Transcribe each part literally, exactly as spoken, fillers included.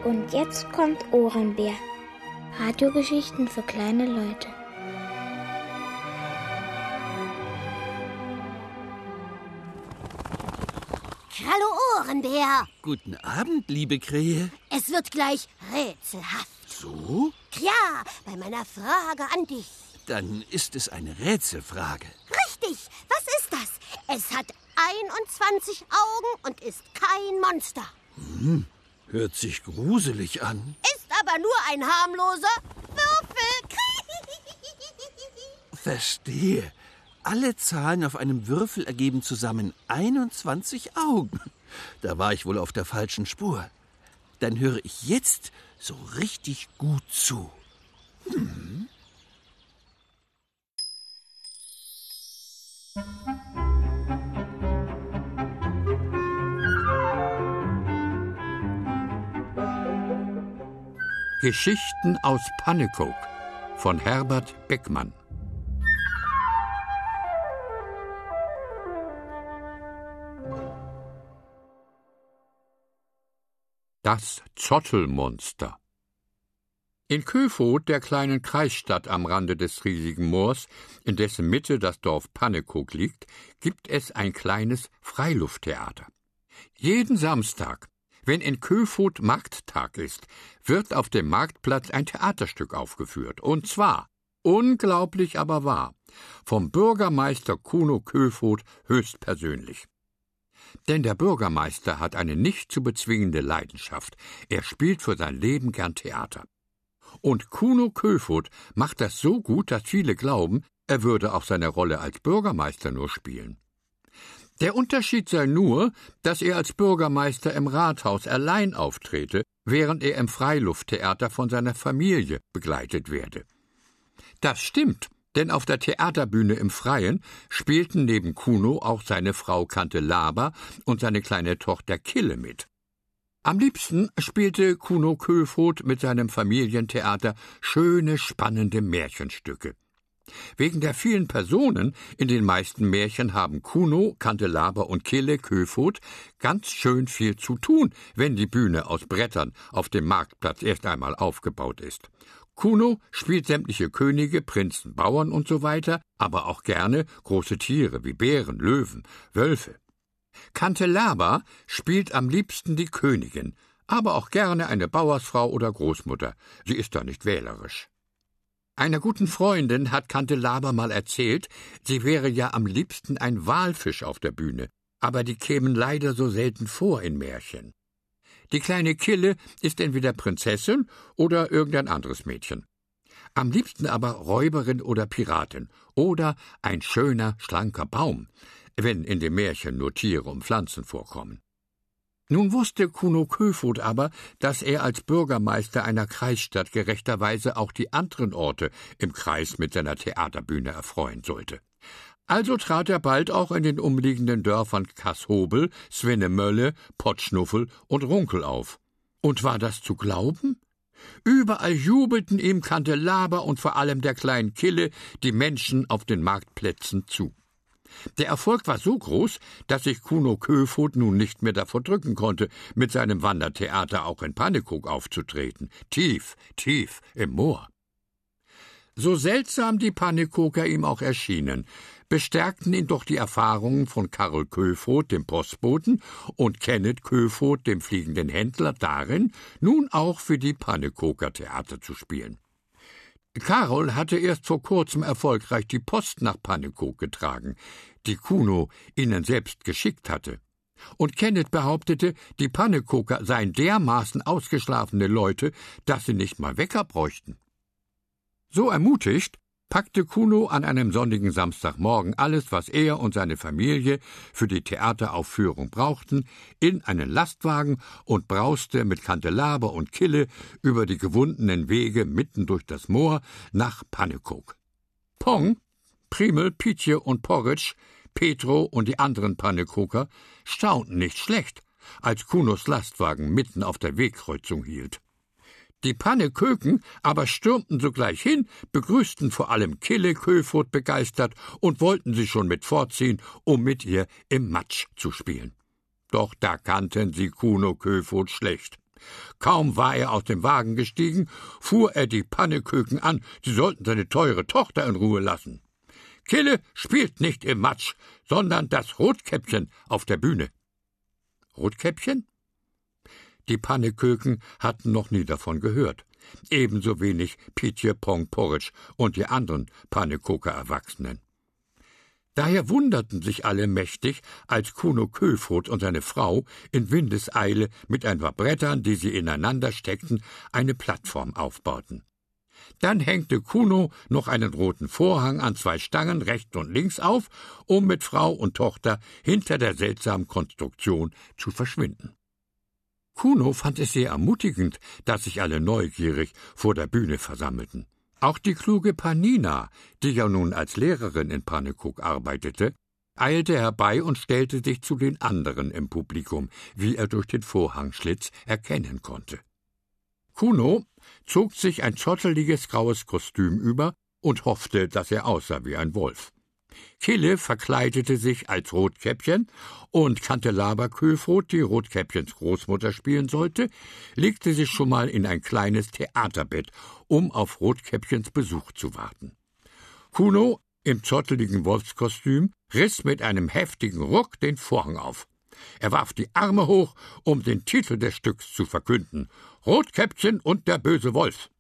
Und jetzt kommt Ohrenbär. Radiogeschichten für kleine Leute. Hallo Ohrenbär. Guten Abend, liebe Krähe. Es wird gleich rätselhaft. So? Ja, bei meiner Frage an dich. Dann ist es eine Rätselfrage. Richtig, was ist das? Es hat einundzwanzig Augen und ist kein Monster. Hm, hört sich gruselig an. Ist aber nur ein harmloser Würfel. Verstehe. Alle Zahlen auf einem Würfel ergeben zusammen einundzwanzig Augen. Da war ich wohl auf der falschen Spur. Dann höre ich jetzt so richtig gut zu. Hm. Geschichten aus Pannekow von Herbert Beckmann. Das Zottelmonster. In Köfoth, der kleinen Kreisstadt am Rande des riesigen Moors, in dessen Mitte das Dorf Pannekow liegt, gibt es ein kleines Freilufttheater. Jeden Samstag, wenn in Köfoth Markttag ist, wird auf dem Marktplatz ein Theaterstück aufgeführt. Und zwar, unglaublich aber wahr, vom Bürgermeister Kuno Köfoth höchstpersönlich. Denn der Bürgermeister hat eine nicht zu bezwingende Leidenschaft. Er spielt für sein Leben gern Theater. Und Kuno Köfoth macht das so gut, dass viele glauben, er würde auch seine Rolle als Bürgermeister nur spielen. Der Unterschied sei nur, dass er als Bürgermeister im Rathaus allein auftrete, während er im Freilufttheater von seiner Familie begleitet werde. Das stimmt. Denn auf der Theaterbühne im Freien spielten neben Kuno auch seine Frau Kantelaber und seine kleine Tochter Kille mit. Am liebsten spielte Kuno Köfoth mit seinem Familientheater schöne, spannende Märchenstücke. Wegen der vielen Personen in den meisten Märchen haben Kuno, Kantelaber und Kille Köfoth ganz schön viel zu tun, wenn die Bühne aus Brettern auf dem Marktplatz erst einmal aufgebaut ist. Kuno spielt sämtliche Könige, Prinzen, Bauern und so weiter, aber auch gerne große Tiere wie Bären, Löwen, Wölfe. Kantelaber spielt am liebsten die Königin, aber auch gerne eine Bauersfrau oder Großmutter. Sie ist da nicht wählerisch. Einer guten Freundin hat Kantelaber mal erzählt, sie wäre ja am liebsten ein Walfisch auf der Bühne, aber die kämen leider so selten vor in Märchen. Die kleine Kille ist entweder Prinzessin oder irgendein anderes Mädchen. Am liebsten aber Räuberin oder Piratin oder ein schöner, schlanker Baum, wenn in dem Märchen nur Tiere und Pflanzen vorkommen. Nun wusste Kuno Köfoth aber, dass er als Bürgermeister einer Kreisstadt gerechterweise auch die anderen Orte im Kreis mit seiner Theaterbühne erfreuen sollte. Also trat er bald auch in den umliegenden Dörfern Kasshobel, Svennemölle, Potschnuffel und Runkel auf. Und war das zu glauben? Überall jubelten ihm Kantelaber und vor allem der kleinen Kille die Menschen auf den Marktplätzen zu. Der Erfolg war so groß, dass sich Kuno Köfoth nun nicht mehr davor drücken konnte, mit seinem Wandertheater auch in Pannekow aufzutreten, tief, tief im Moor. So seltsam die Pannekower ihm auch erschienen, bestärkten ihn doch die Erfahrungen von Karl Köfoth, dem Postboten, und Kenneth Köfoth, dem fliegenden Händler, darin, nun auch für die Pannekower Theater zu spielen. Karol hatte erst vor kurzem erfolgreich die Post nach Pannekow getragen, die Kuno ihnen selbst geschickt hatte. Und Kenneth behauptete, die Pannekower seien dermaßen ausgeschlafene Leute, dass sie nicht mal Wecker bräuchten. So ermutigt, packte Kuno an einem sonnigen Samstagmorgen alles, was er und seine Familie für die Theateraufführung brauchten, in einen Lastwagen und brauste mit Kantelaber und Kille über die gewundenen Wege mitten durch das Moor nach Pannekow. Pong, Primel, Pietje und Porridge, Petro und die anderen Pannekower staunten nicht schlecht, als Kunos Lastwagen mitten auf der Wegkreuzung hielt. Die Panneköken aber stürmten sogleich hin, begrüßten vor allem Kille Köfoth begeistert und wollten sie schon mit fortziehen, um mit ihr im Matsch zu spielen. Doch da kannten sie Kuno Köfoth schlecht. Kaum war er aus dem Wagen gestiegen, fuhr er die Panneköken an, sie sollten seine teure Tochter in Ruhe lassen. Kille spielt nicht im Matsch, sondern das Rotkäppchen auf der Bühne. Rotkäppchen? Die Panneköken hatten noch nie davon gehört. Ebenso wenig Pietje Pong Porridge und die anderen Pannekoker Erwachsenen. Daher wunderten sich alle mächtig, als Kuno Köfod und seine Frau in Windeseile mit ein paar Brettern, die sie ineinander steckten, eine Plattform aufbauten. Dann hängte Kuno noch einen roten Vorhang an zwei Stangen rechts und links auf, um mit Frau und Tochter hinter der seltsamen Konstruktion zu verschwinden. Kuno fand es sehr ermutigend, dass sich alle neugierig vor der Bühne versammelten. Auch die kluge Panina, die ja nun als Lehrerin in Pannekok arbeitete, eilte herbei und stellte sich zu den anderen im Publikum, wie er durch den Vorhangschlitz erkennen konnte. Kuno zog sich ein zotteliges graues Kostüm über und hoffte, dass er aussah wie ein Wolf. Kille verkleidete sich als Rotkäppchen und Kantelaber Köfod, die Rotkäppchens Großmutter spielen sollte, legte sich schon mal in ein kleines Theaterbett, um auf Rotkäppchens Besuch zu warten. Kuno, im zotteligen Wolfskostüm, riss mit einem heftigen Ruck den Vorhang auf. Er warf die Arme hoch, um den Titel des Stücks zu verkünden: Rotkäppchen und der böse Wolf.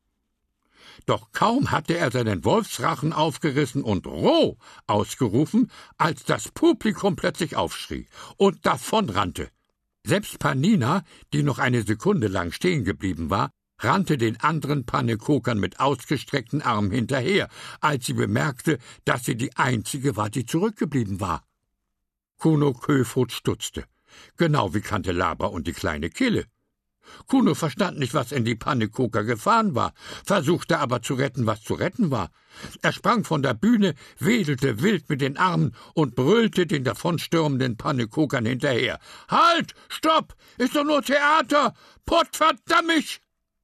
Doch kaum hatte er seinen Wolfsrachen aufgerissen und roh ausgerufen, als das Publikum plötzlich aufschrie und davonrannte. Selbst Panina, die noch eine Sekunde lang stehen geblieben war, rannte den anderen Pannekokern mit ausgestreckten Armen hinterher, als sie bemerkte, dass sie die einzige war, die zurückgeblieben war. Kuno Köfod stutzte, genau wie Kantelaber und die kleine Kille. Kuno verstand nicht, was in die Pannekoker gefahren war, versuchte aber zu retten, was zu retten war. Er sprang von der Bühne, wedelte wild mit den Armen und brüllte den davonstürmenden Pannekokern hinterher. »Halt! Stopp! Ist doch nur Theater! Pottverdammt!«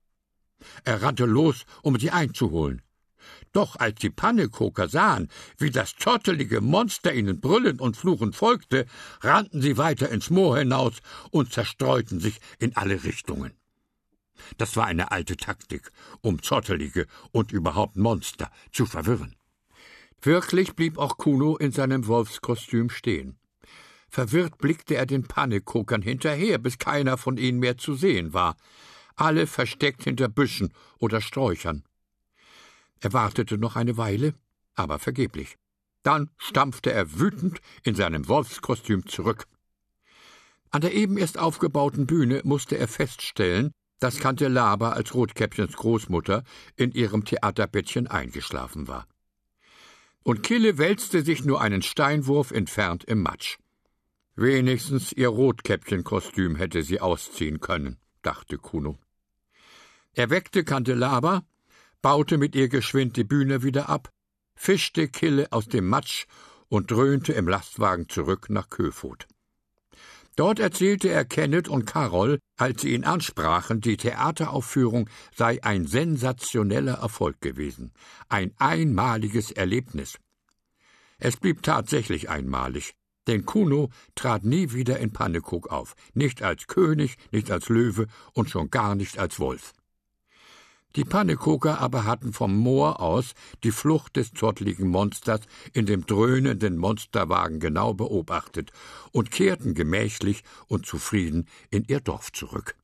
Er rannte los, um sie einzuholen. Doch als die Pannekoker sahen, wie das zottelige Monster ihnen brüllend und fluchend folgte, rannten sie weiter ins Moor hinaus und zerstreuten sich in alle Richtungen. Das war eine alte Taktik, um zottelige und überhaupt Monster zu verwirren. Wirklich blieb auch Kuno in seinem Wolfskostüm stehen. Verwirrt blickte er den Pannekokern hinterher, bis keiner von ihnen mehr zu sehen war, alle versteckt hinter Büschen oder Sträuchern. Er wartete noch eine Weile, aber vergeblich. Dann stampfte er wütend in seinem Wolfskostüm zurück. An der eben erst aufgebauten Bühne musste er feststellen, dass Kantelaber als Rotkäppchens Großmutter in ihrem Theaterbettchen eingeschlafen war. Und Kille wälzte sich nur einen Steinwurf entfernt im Matsch. Wenigstens ihr Rotkäppchenkostüm hätte sie ausziehen können, dachte Kuno. Er weckte Kantelaber, baute mit ihr geschwind die Bühne wieder ab, fischte Kille aus dem Matsch und dröhnte im Lastwagen zurück nach Köfod. Dort erzählte er Kenneth und Carol, als sie ihn ansprachen, die Theateraufführung sei ein sensationeller Erfolg gewesen, ein einmaliges Erlebnis. Es blieb tatsächlich einmalig, denn Kuno trat nie wieder in Pannekok auf, nicht als König, nicht als Löwe und schon gar nicht als Wolf. Die Pannekoker aber hatten vom Moor aus die Flucht des zotteligen Monsters in dem dröhnenden Monsterwagen genau beobachtet und kehrten gemächlich und zufrieden in ihr Dorf zurück.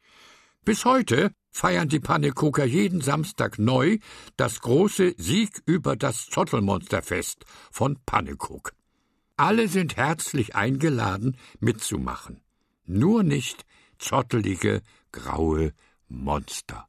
Bis heute feiern die Pannekoker jeden Samstag neu das große Sieg über das Zottelmonsterfest von Pannekok. Alle sind herzlich eingeladen, mitzumachen. Nur nicht zottelige, graue Monster.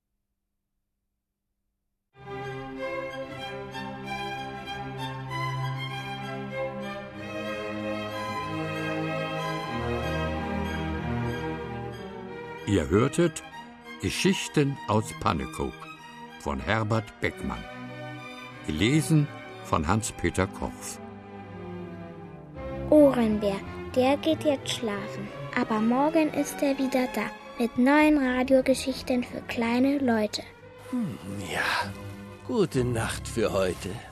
Ihr hörtet Geschichten aus Pannekok von Herbert Beckmann. Gelesen von Hans-Peter Korff. Ohrenbär, der geht jetzt schlafen. Aber morgen ist er wieder da mit neuen Radiogeschichten für kleine Leute. Hm, ja, gute Nacht für heute.